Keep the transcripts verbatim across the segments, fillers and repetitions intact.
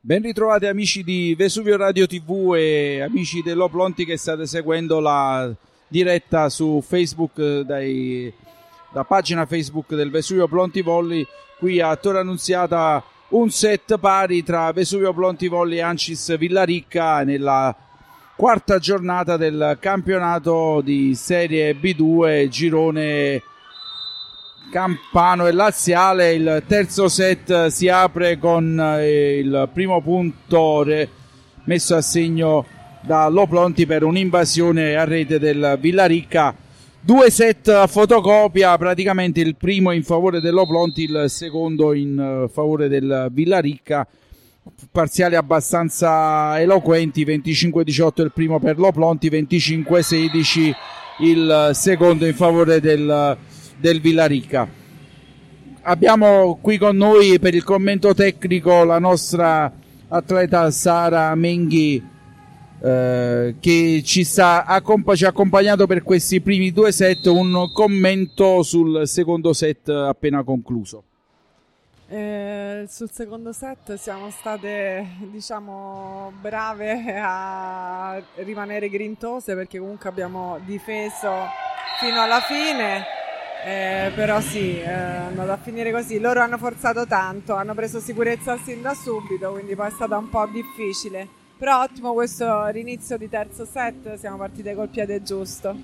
Ben ritrovati amici di Vesuvio Radio tivù e amici dell'Oplonti che state seguendo la diretta su Facebook, dai, da pagina Facebook del Vesuvio Oplonti Volley. Qui a Torre Annunziata un set pari tra Vesuvio Oplonti Volley e Ancis Villaricca nella quarta giornata del campionato di Serie B due girone campano e laziale. Il terzo set si apre con il primo punto re- messo a segno da Loplonti per un'invasione a rete del Villaricca. Due set a fotocopia, praticamente il primo in favore dell'Oplonti, il secondo in favore del Villaricca. Parziali abbastanza eloquenti: venticinque diciotto il primo per l'Oplonti, venticinque sedici il secondo in favore del del Villaricca. Abbiamo qui con noi per il commento tecnico la nostra atleta Sara Menghi, eh, che ci sta accomp- ci ha accompagnato per questi primi due set. Un commento sul secondo set appena concluso. Eh, sul secondo set siamo state, diciamo, brave a rimanere grintose, perché comunque abbiamo difeso fino alla fine. Eh, però sì, è andato a finire così. Loro hanno forzato tanto, hanno preso sicurezza sin da subito, quindi poi è stato un po' difficile. Però ottimo questo rinizio di terzo set, siamo partite col piede giusto.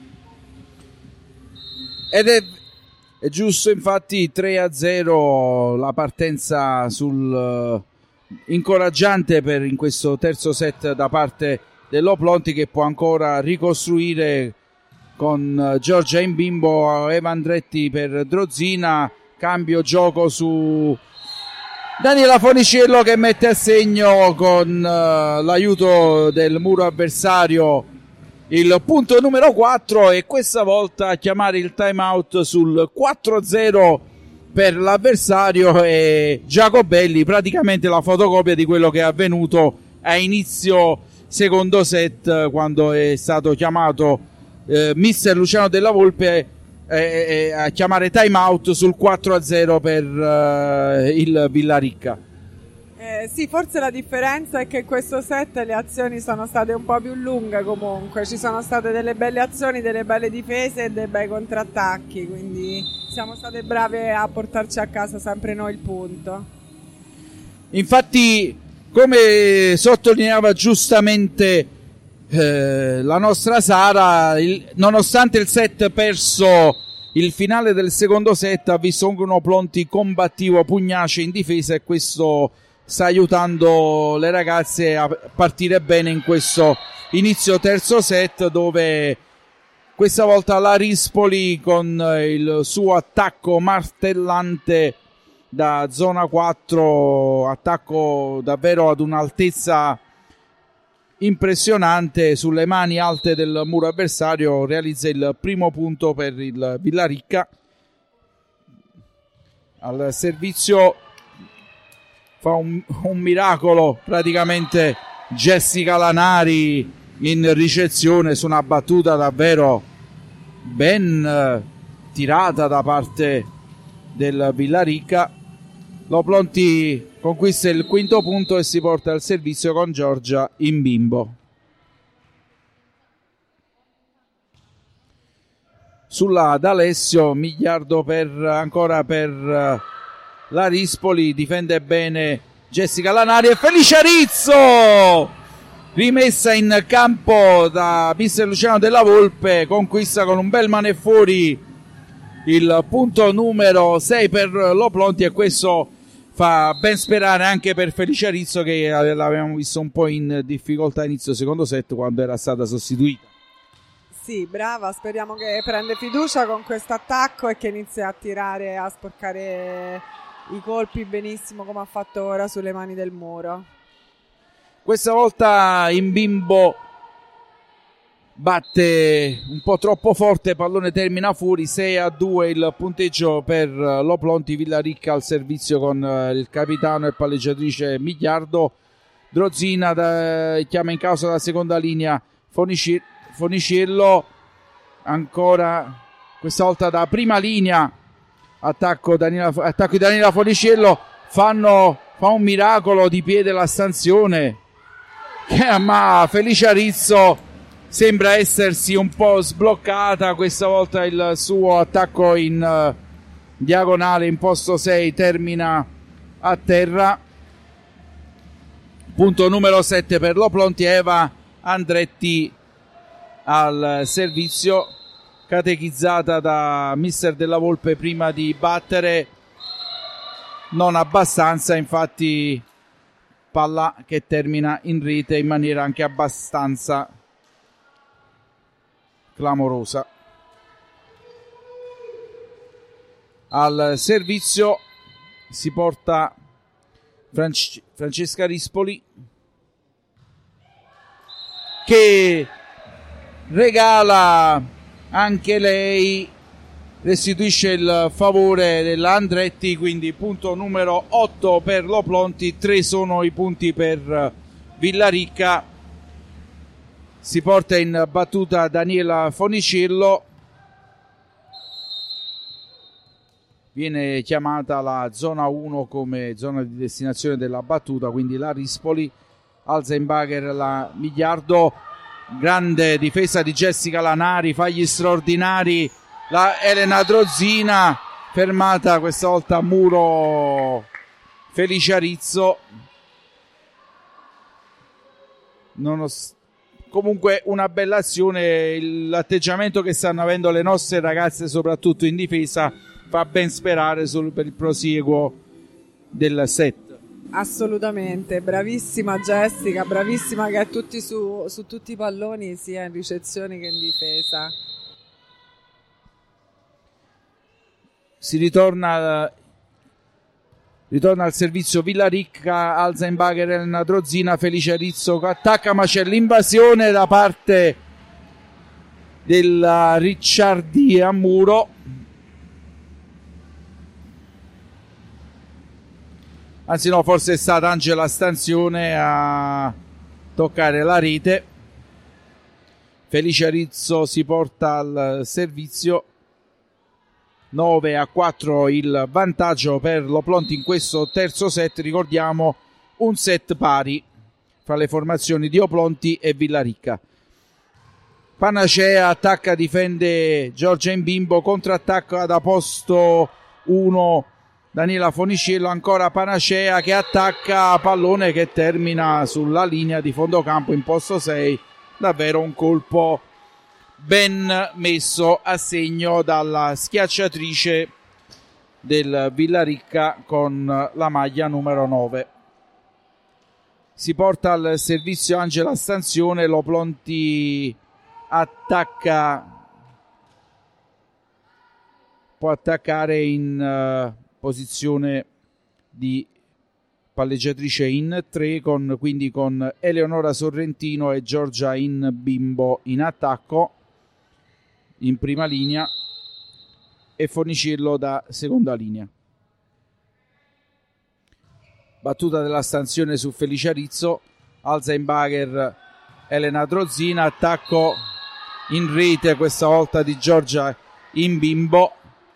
Ed è, è giusto, infatti, tre a zero la partenza sul uh, incoraggiante per in questo terzo set da parte dell'Oplonti, che può ancora ricostruire con Giorgia Imbimbo, Eva Andretti per Drozina. Cambio gioco su Daniela Foniciello, che mette a segno con uh, l'aiuto del muro avversario il punto numero quattro, e questa volta a chiamare il time out sul quattro a zero per l'avversario è Giacobelli, praticamente la fotocopia di quello che è avvenuto a inizio secondo set, quando è stato chiamato Eh, mister Luciano Della Volpe eh, eh, a chiamare time out sul quattro a zero per eh, il Villaricca. Eh, sì, forse la differenza è che in questo set le azioni sono state un po' più lunghe. Comunque ci sono state delle belle azioni, delle belle difese e dei bei contrattacchi, quindi siamo state brave a portarci a casa sempre noi il punto. Infatti, come sottolineava giustamente Eh, la nostra Sara, il, nonostante il set perso, il finale del secondo set ha visto un Oplonti combattivo, pugnace in difesa, e questo sta aiutando le ragazze a partire bene in questo inizio terzo set, dove questa volta la Rispoli con il suo attacco martellante da zona quattro, attacco davvero ad un'altezza impressionante, sulle mani alte del muro avversario, realizza il primo punto per il Villaricca. Al servizio fa un, un miracolo praticamente Jessica Lanari in ricezione su una battuta davvero ben eh, tirata da parte del Villaricca. L'Oplonti conquista il quinto punto e si porta al servizio con Giorgia Imbimbo. Sulla D'Alessio, miliardo per, ancora per la Rispoli, difende bene Jessica Lanari e Felicia Rizzo, rimessa in campo da mister Luciano Della Volpe, conquista con un bel maneffori il punto numero sei per l'Oplonti, e questo fa ben sperare anche per Felicia Rizzo, che l'avevamo visto un po' in difficoltà inizio secondo set quando era stata sostituita. Sì, brava, speriamo che prenda fiducia con questo attacco e che inizi a tirare, a sporcare i colpi benissimo come ha fatto ora sulle mani del muro. Questa volta Imbimbo batte un po' troppo forte, pallone termina fuori. Sei a due il punteggio per l'Oplonti. Villaricca al servizio con il capitano e palleggiatrice Migliardo. Drozina da, chiama in causa la seconda linea Fonici, Foniciello, ancora questa volta da prima linea attacco, Daniela, attacco di Daniela Foniciello, fanno fa un miracolo di piede la Stanzione, che, ma Felicia Rizzo sembra essersi un po' sbloccata. Questa volta il suo attacco in uh, diagonale in posto sei termina a terra. Punto numero sette per l'Oplonti. Eva Andretti al servizio, catechizzata da mister Della Volpe prima di battere, non abbastanza, infatti palla che termina in rete in maniera anche abbastanza clamorosa. Al servizio si porta Franci- Francesca Rispoli, che regala anche lei, restituisce il favore dell'Andretti, quindi punto numero otto per l'Oplonti. Tre sono i punti per Villaricca. Si porta in battuta Daniela Fonicello, viene chiamata la zona uno come zona di destinazione della battuta, quindi la Rispoli, Alzenbacher, la Migliardo. Grande difesa di Jessica Lanari, fagli straordinari la Elena Drozzina, fermata questa volta a muro Felicia Rizzo. Nonost- comunque una bella azione, l'atteggiamento che stanno avendo le nostre ragazze soprattutto in difesa fa ben sperare sul, per il prosieguo del set. Assolutamente, bravissima Jessica, bravissima che è tutti su, su tutti i palloni, sia in ricezione che in difesa. Si ritorna ritorna al servizio Villaricca, Alzenbacher, Elena Drozzina, Felicia Rizzo attacca, ma c'è l'invasione da parte della Ricciardi a muro. Anzi no, forse è stata Angela Stanzione a toccare la rete. Felicia Rizzo si porta al servizio. nove a quattro il vantaggio per l'Oplonti in questo terzo set. Ricordiamo un set pari fra le formazioni di Oplonti e Villaricca. Panacea attacca, difende Giorgia Imbimbo, contrattacca da posto uno Daniela Fonicello, ancora Panacea che attacca, pallone che termina sulla linea di fondo campo in posto sei. Davvero un colpo ben messo a segno dalla schiacciatrice del Villaricca con la maglia numero nove. Si porta al servizio Angela Stanzione, l'Oplonti attacca, può attaccare in uh, posizione di palleggiatrice in tre, con, quindi con Eleonora Sorrentino e Giorgia Imbimbo in attacco in prima linea e Fornicello da seconda linea. Battuta della Stanzione su Felicia Rizzo, Alzenbacher, Elena Drozzina, attacco in rete questa volta di Giorgia Imbimbo.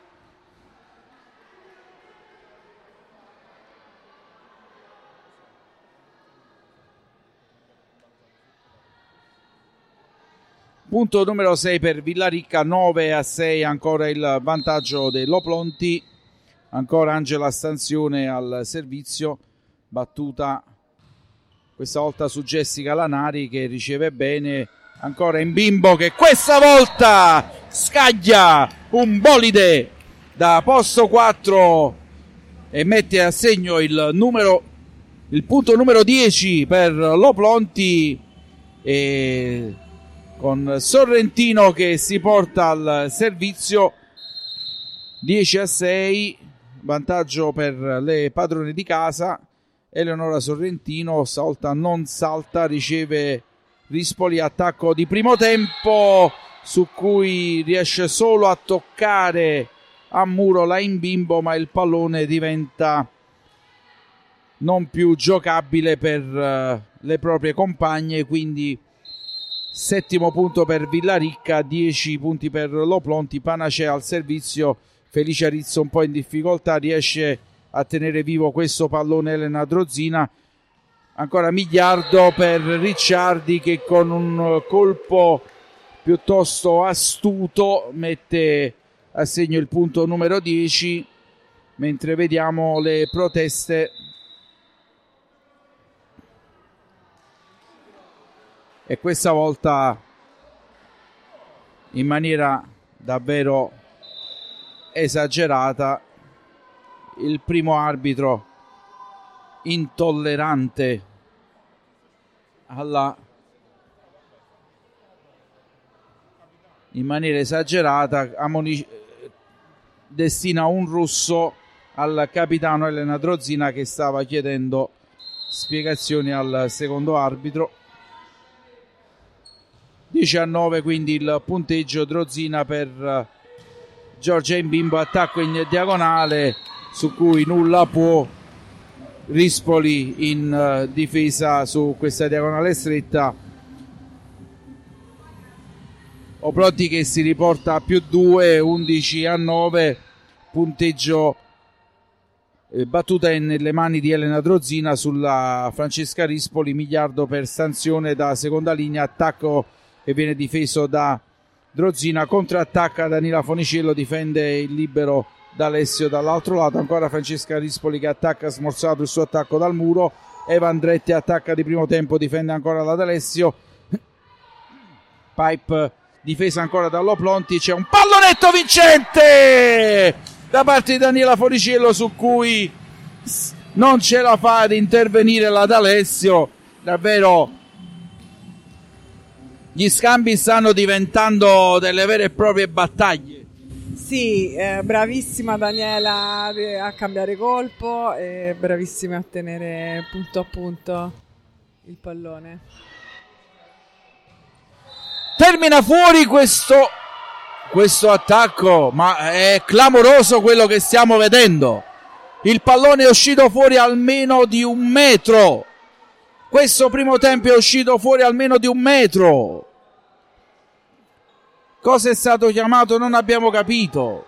Punto numero sei per Villaricca, nove a sei ancora il vantaggio dell'Oplonti. Ancora Angela Stanzione al servizio, battuta questa volta su Jessica Lanari che riceve bene, ancora Imbimbo che questa volta scaglia un bolide da posto quattro e mette a segno il numero il punto numero dieci per l'Oplonti, e con Sorrentino che si porta al servizio. Dieci a sei, vantaggio per le padrone di casa. Eleonora Sorrentino stavolta non salta, riceve Rispoli, attacco di primo tempo su cui riesce solo a toccare a muro la Imbimbo, ma il pallone diventa non più giocabile per uh, le proprie compagne, quindi settimo punto per Villaricca, dieci punti per l'Oplonti. Panacea al servizio, Felicia Rizzo un po' in difficoltà, riesce a tenere vivo questo pallone Elena Drozina. Ancora Migliardo per Ricciardi che con un colpo piuttosto astuto mette a segno il punto numero dieci, mentre vediamo le proteste e questa volta in maniera davvero esagerata il primo arbitro intollerante alla in maniera esagerata ammoni- destina un russo al capitano Elena Drozina che stava chiedendo spiegazioni al secondo arbitro. diciannove quindi il punteggio, Drozina per Giorgia Imbimbo, attacco in diagonale su cui nulla può, Rispoli in difesa su questa diagonale stretta, Oplotti che si riporta a più due, undici a nove, punteggio eh, battuta nelle mani di Elena Drozina sulla Francesca Rispoli. Migliardo per sanzione da seconda linea, attacco che viene difeso da Drozina, contrattacca Danila Fonicello, difende il libero d'Alessio dall'altro lato, ancora Francesca Rispoli che attacca smorzato il suo attacco dal muro, Eva Andretti attacca di primo tempo, difende ancora la d'Alessio, Pipe difesa ancora dall'Oplonti, c'è un pallonetto vincente da parte di Daniela Fonicello su cui non ce la fa ad intervenire la d'Alessio. Davvero gli scambi stanno diventando delle vere e proprie battaglie. Sì, eh, bravissima Daniela a cambiare colpo e bravissima a tenere punto a punto il pallone. Termina fuori questo, questo attacco, ma è clamoroso quello che stiamo vedendo. Il pallone è uscito fuori almeno di un metro. Questo primo tempo è uscito fuori almeno di un metro. Cosa è stato chiamato? Non abbiamo capito.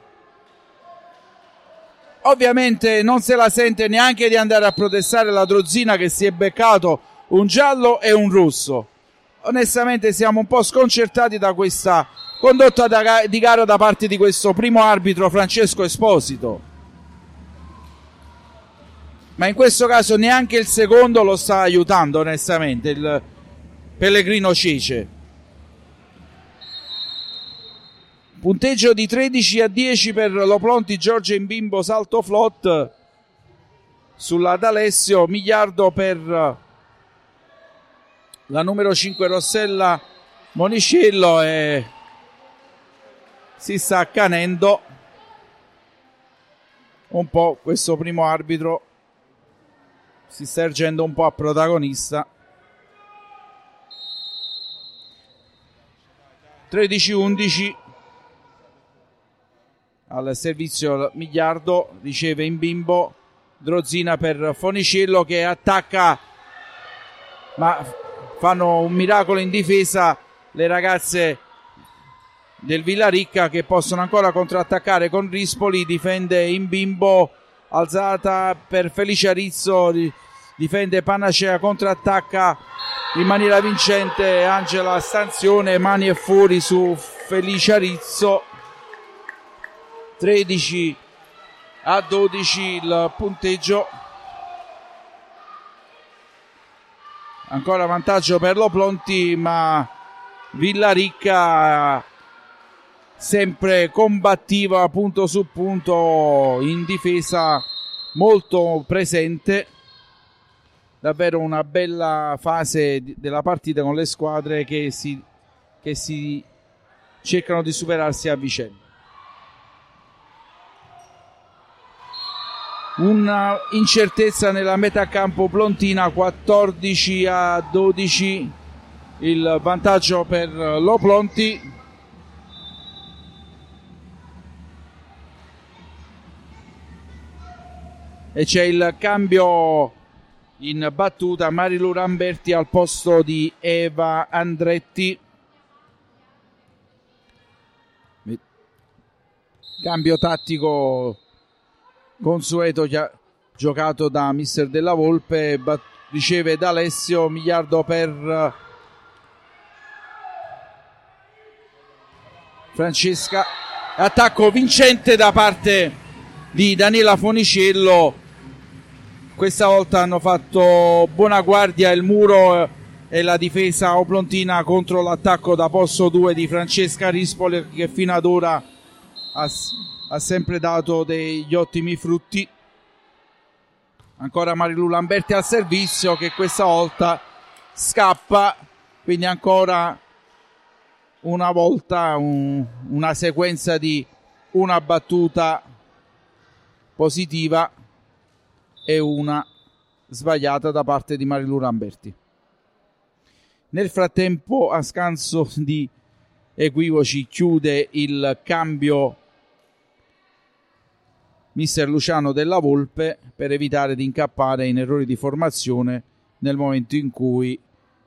Ovviamente non se la sente neanche di andare a protestare la Drozina che si è beccato un giallo e un rosso. Onestamente siamo un po' sconcertati da questa condotta da, di gara da parte di questo primo arbitro Francesco Esposito. Ma in questo caso neanche il secondo lo sta aiutando, onestamente, il Pellegrino Cece. Punteggio di tredici a dieci per l'Oplonti, Giorgia Imbimbo salto flot sulla d'Alessio, Migliardo per la numero cinque Rossella Monicello e si sta accanendo un po' questo primo arbitro, si sta ergendo un po' a protagonista. tredici undici al servizio Migliardo, riceve Imbimbo, Drozina per Fonicello che attacca, ma fanno un miracolo in difesa le ragazze del Villaricca che possono ancora contrattaccare con Rispoli, difende Imbimbo, alzata per Felicia Rizzo, difende Panacea, contrattacca in maniera vincente Angela Stanzione, mani e fuori su Felicia Rizzo. tredici a dodici il punteggio, ancora vantaggio per l'Oplonti, ma Villaricca sempre combattiva punto su punto, in difesa molto presente. Davvero una bella fase della partita con le squadre che si, che si cercano di superarsi a vicenda. Una incertezza nella metà campo plontina, quattordici a dodici il vantaggio per l'Oplonti. E c'è il cambio in battuta, Marilu Ramberti al posto di Eva Andretti. Cambio tattico consueto giocato da mister Della Volpe, bat- riceve da Alessio, miliardo per Francesca, attacco vincente da parte di Daniela Fonicello. Questa volta hanno fatto buona guardia il muro e la difesa oplontina contro l'attacco da posto due di Francesca Rispoli, che fino ad ora ha, ha sempre dato degli ottimi frutti. Ancora Marilu Lamberti al servizio, che questa volta scappa, quindi ancora una volta un, una sequenza di una battuta positiva e una sbagliata da parte di Marilu Lamberti. Nel frattempo, a scanso di equivoci, chiude il cambio mister Luciano Della Volpe per evitare di incappare in errori di formazione nel momento in cui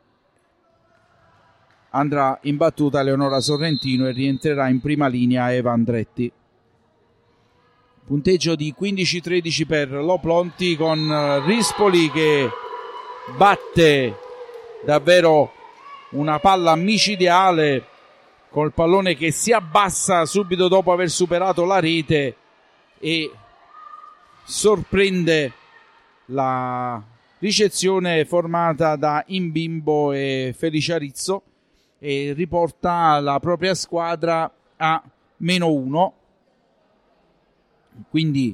andrà in battuta Leonora Sorrentino e rientrerà in prima linea Eva Andretti. Punteggio di quindici tredici per l'Oplonti, con Rispoli che batte davvero una palla micidiale col pallone che si abbassa subito dopo aver superato la rete e sorprende la ricezione formata da Imbimbo e Felicia Rizzo e riporta la propria squadra a meno uno. Quindi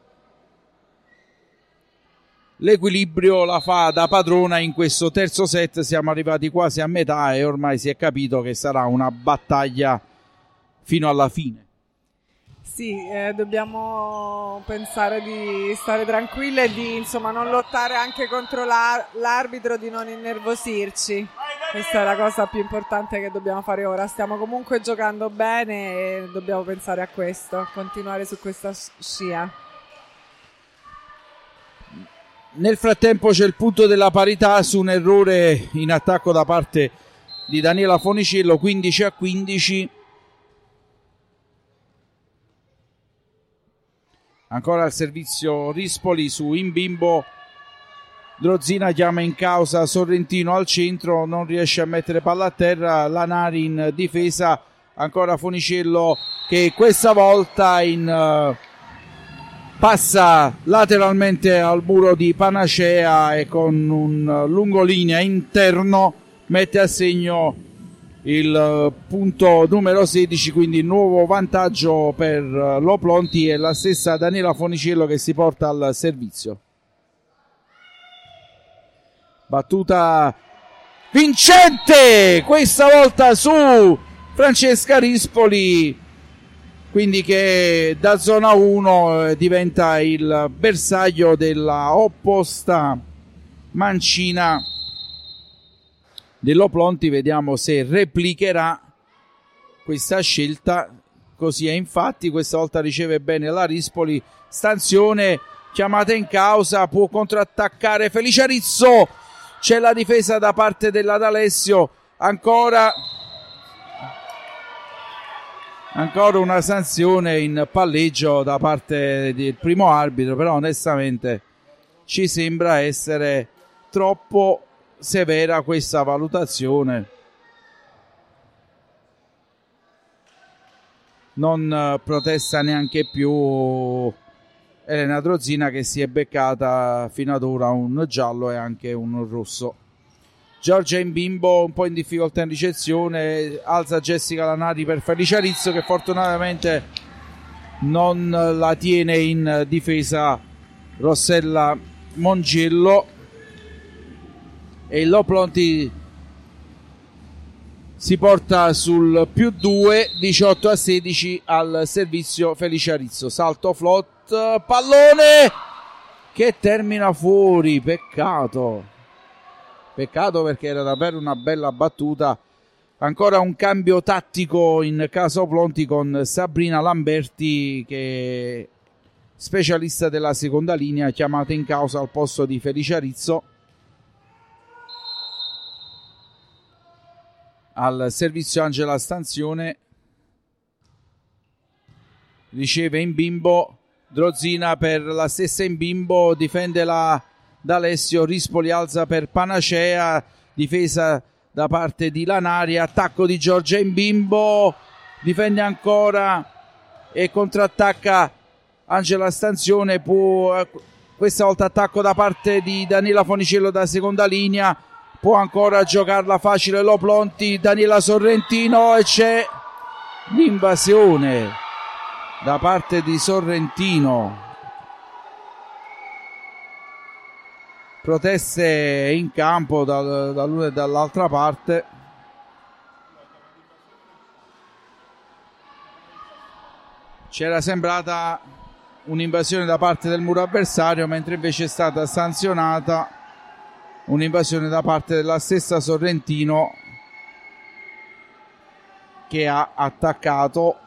l'equilibrio la fa da padrona in questo terzo set. Siamo arrivati quasi a metà e ormai si è capito che sarà una battaglia fino alla fine. Sì, eh, dobbiamo pensare di stare tranquille e di insomma non lottare anche contro la, l'arbitro, di non innervosirci. Questa è la cosa più importante che dobbiamo fare ora. Stiamo comunque giocando bene e dobbiamo pensare a questo, continuare su questa scia. Nel frattempo c'è il punto della parità su un errore in attacco da parte di Daniela Fonicello, quindici a quindici. Ancora al servizio Rispoli su Imbimbo. Drozina chiama in causa Sorrentino al centro, non riesce a mettere palla a terra. Lanari in difesa, ancora Fonicello che questa volta in, uh, passa lateralmente al muro di Panacea e con un lungolinea interno mette a segno il punto numero sedici, quindi nuovo vantaggio per l'Oplonti e la stessa Daniela Fonicello che si porta al servizio. Battuta vincente questa volta su Francesca Rispoli, quindi che da zona uno diventa il bersaglio della opposta mancina dell'Oplonti. Vediamo se replicherà questa scelta. Così è infatti, questa volta riceve bene la Rispoli, stanzione chiamata in causa, può contrattaccare Felicia Rizzo, c'è la difesa da parte della D'Alessio, ancora ancora una sanzione in palleggio da parte del primo arbitro, però onestamente ci sembra essere troppo severa questa valutazione. Non protesta neanche più Elena Drozina, che si è beccata fino ad ora un giallo e anche un rosso. Giorgia Imbimbo un po' in difficoltà in ricezione, alza Jessica Lanari per Felicia Rizzo che fortunatamente non la tiene in difesa Rossella Mongello, e l'Oplonti si porta sul più due, diciotto a sedici al servizio Felicia Rizzo. Salto flot, pallone che termina fuori, peccato peccato perché era davvero una bella battuta. Ancora un cambio tattico in casa Oplonti con Sabrina Lamberti, che è specialista della seconda linea, chiamata in causa al posto di Felicia Rizzo. Al servizio Angela Stanzione, riceve Imbimbo, Drozina per la stessa Imbimbo, difende la D'Alessio, Rispoli alza per Panacea, difesa da parte di Lanari, attacco di Giorgia Imbimbo, difende ancora e contrattacca Angela Stanzione, può, questa volta attacco da parte di Daniela Fonicello da seconda linea, può ancora giocarla facile Loplonti, Daniela Sorrentino e c'è l'invasione da parte di Sorrentino. Proteste in campo da, da l'una e dall'altra parte. C'era sembrata un'invasione da parte del muro avversario, mentre invece è stata sanzionata un'invasione da parte della stessa Sorrentino, che ha attaccato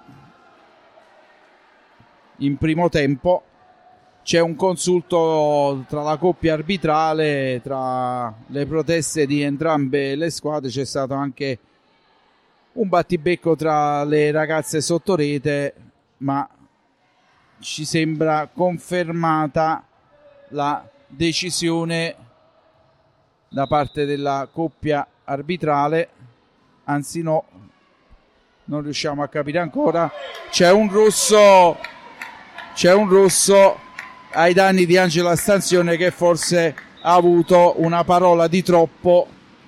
in primo tempo. C'è un consulto tra la coppia arbitrale, tra le proteste di entrambe le squadre. C'è stato anche un battibecco tra le ragazze sotto rete, ma ci sembra confermata la decisione da parte della coppia arbitrale. Anzi no, non riusciamo a capire ancora. C'è un rosso, c'è un rosso ai danni di Angela Stanzione, che forse ha avuto una parola di troppo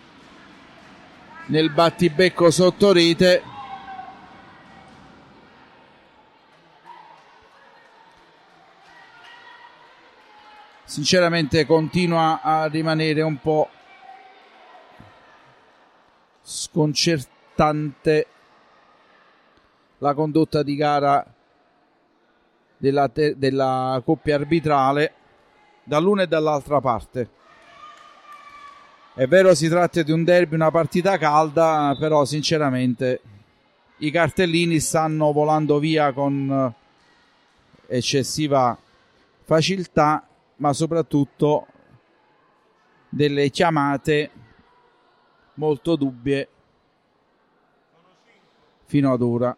nel battibecco sotto rete. Sinceramente continua a rimanere un po' sconcertante la condotta di gara della, te- della coppia arbitrale dall'una e dall'altra parte. È vero, si tratta di un derby, una partita calda, però sinceramente i cartellini stanno volando via con eccessiva facilità, ma soprattutto delle chiamate molto dubbie fino ad ora.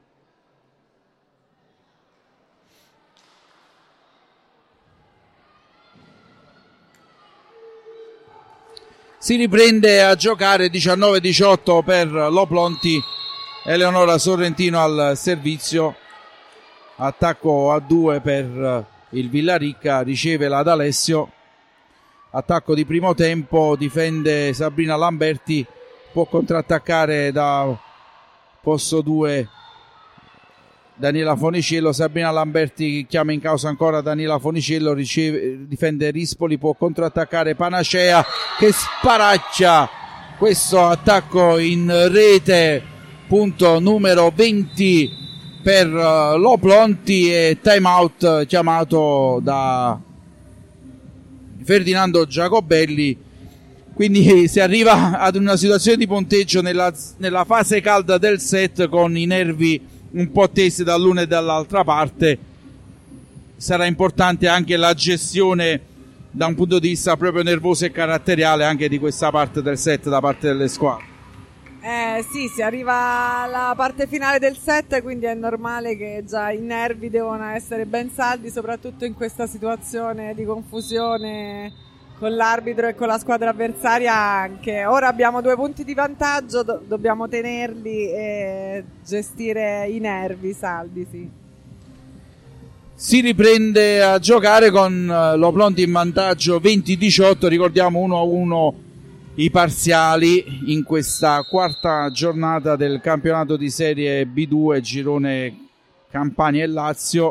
Si riprende a giocare diciannove diciotto per Loplonti, Eleonora Sorrentino al servizio, attacco a due per il Villaricca, riceve la D'Alessio, attacco di primo tempo, difende Sabrina Lamberti, può contrattaccare da posto due Daniela Fonicello. Sabrina Lamberti chiama in causa ancora Daniela Fonicello, riceve, difende Rispoli, può contrattaccare Panacea che sparaccia questo attacco in rete, punto numero venti per uh, Loplonti, e time out chiamato da Ferdinando Giacobelli. Quindi si arriva ad una situazione di punteggio nella, nella fase calda del set, con i nervi un po' tesi dall'una e dall'altra parte. Sarà importante anche la gestione da un punto di vista proprio nervoso e caratteriale anche di questa parte del set da parte delle squadre. Eh sì, si arriva alla parte finale del set, quindi è normale che già i nervi devono essere ben saldi, soprattutto in questa situazione di confusione con l'arbitro e con la squadra avversaria anche. Ora abbiamo due punti di vantaggio, do- dobbiamo tenerli e gestire i nervi saldi, sì. Si riprende a giocare con Loplonti in vantaggio venti diciotto, ricordiamo uno a uno i parziali in questa quarta giornata del campionato di Serie B due, girone Campania e Lazio.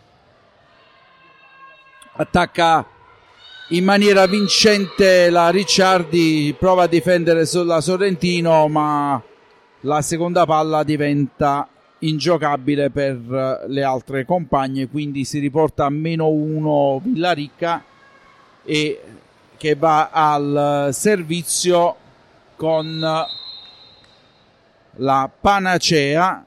Attacca in maniera vincente la Ricciardi, prova a difendere sulla Sorrentino, ma la seconda palla diventa ingiocabile per le altre compagne, quindi si riporta a meno uno Villaricca, e che va al servizio con la Panacea.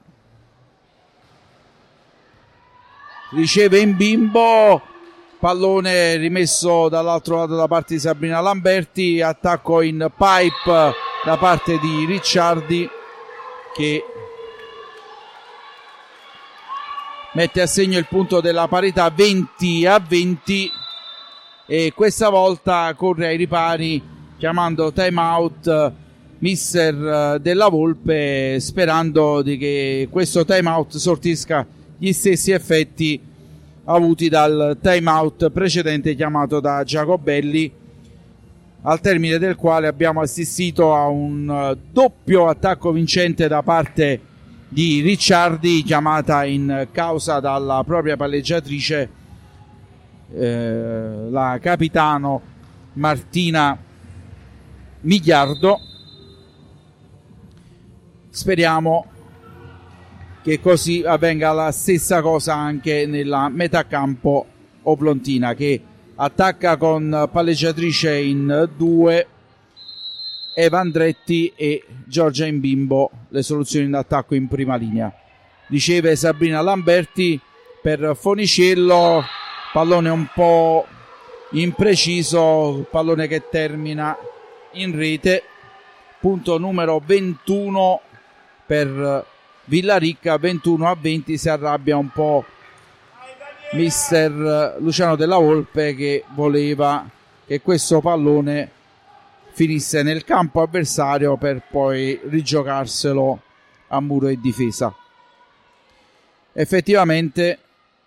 Riceve Imbimbo, pallone rimesso dall'altro lato da parte di Sabrina Lamberti, attacco in pipe da parte di Ricciardi, che mette a segno il punto della parità venti a venti e questa volta corre ai ripari chiamando time out mister Della Volpe, sperando di che questo time out sortisca gli stessi effetti avuti dal time out precedente chiamato da Giacobelli, al termine del quale abbiamo assistito a un doppio attacco vincente da parte di Ricciardi, chiamata in causa dalla propria palleggiatrice, eh, la capitano Martina Migliardo. Speriamo che così avvenga la stessa cosa anche nella metacampo oplontina, che attacca con palleggiatrice in due, Eva Andretti e Giorgia Imbimbo, le soluzioni d'attacco in prima linea. Riceve Sabrina Lamberti per Foniciello, pallone un po' impreciso, pallone che termina in rete, punto numero ventuno per Villaricca, ventuno a venti. Si arrabbia un po' mister Luciano Della Volpe, che voleva che questo pallone finisse nel campo avversario per poi rigiocarselo a muro e difesa. Effettivamente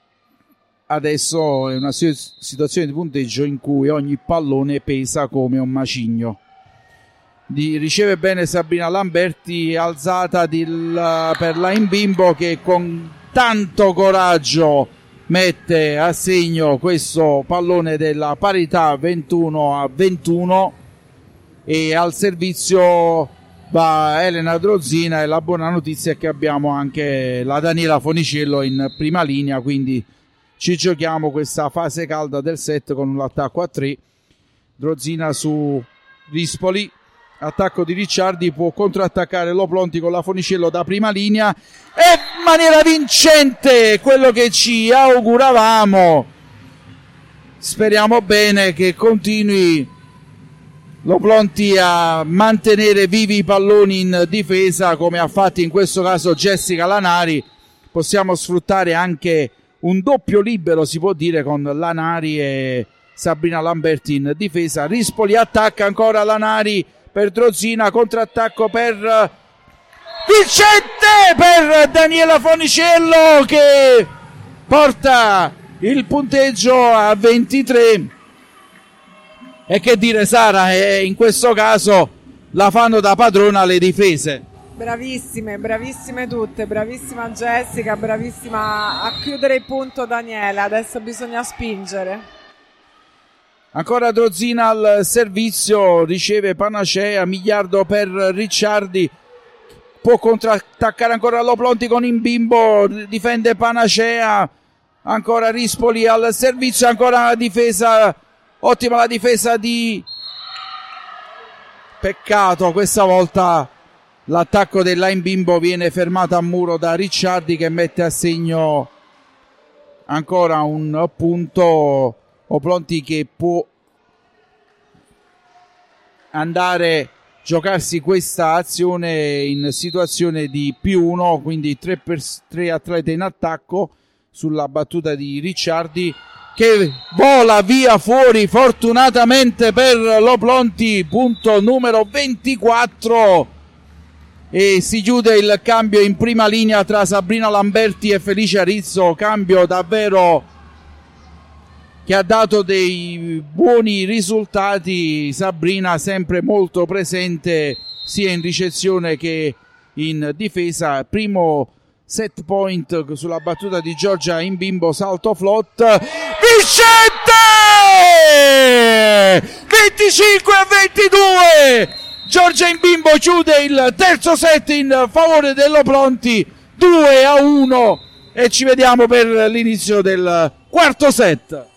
adesso è una situazione di punteggio in cui ogni pallone pesa come un macigno. Di, riceve bene Sabrina Lamberti, alzata di, la, per la Imbimbo, che con tanto coraggio mette a segno questo pallone della parità ventuno a ventuno, e al servizio va Elena Drozzina, e la buona notizia è che abbiamo anche la Daniela Foniciello in prima linea, quindi ci giochiamo questa fase calda del set con un attacco a tre. Drozzina su Rispoli, attacco di Ricciardi, può contrattaccare Loplonti con la Foniciello da prima linea e in maniera vincente, quello che ci auguravamo. Speriamo bene che continui Loplonti a mantenere vivi i palloni in difesa, come ha fatto in questo caso Jessica Lanari. Possiamo sfruttare anche un doppio libero, si può dire, con Lanari e Sabrina Lamberti in difesa. Rispoli attacca ancora Lanari per Drozzina, contrattacco per vincente per Daniela Foniciello, che porta il punteggio a ventitré. E che dire, Sara, eh, in questo caso la fanno da padrona le difese. Bravissime, bravissime tutte, bravissima Jessica, bravissima a chiudere il punto Daniela, adesso bisogna spingere. Ancora Drozzina al servizio, riceve Panacea, Migliardo per Ricciardi, può contrattaccare ancora Loplonti con Imbimbo, difende Panacea, ancora Rispoli al servizio, ancora la difesa, ottima la difesa di... Peccato, questa volta l'attacco della Imbimbo viene fermato a muro da Ricciardi, che mette a segno ancora un punto. Loplonti che può andare a giocarsi questa azione in situazione di più uno, quindi tre per tre atlete in attacco sulla battuta di Ricciardi, che vola via fuori fortunatamente per Loplonti, punto numero ventiquattro, e si chiude il cambio in prima linea tra Sabrina Lamberti e Felicia Rizzo, cambio davvero che ha dato dei buoni risultati. Sabrina sempre molto presente sia in ricezione che in difesa. Primo set point sulla battuta di Giorgia Imbimbo, salto flot vincente, venticinque a ventidue. Giorgia Imbimbo chiude il terzo set in favore dell'Oplonti, due a uno, e ci vediamo per l'inizio del quarto set.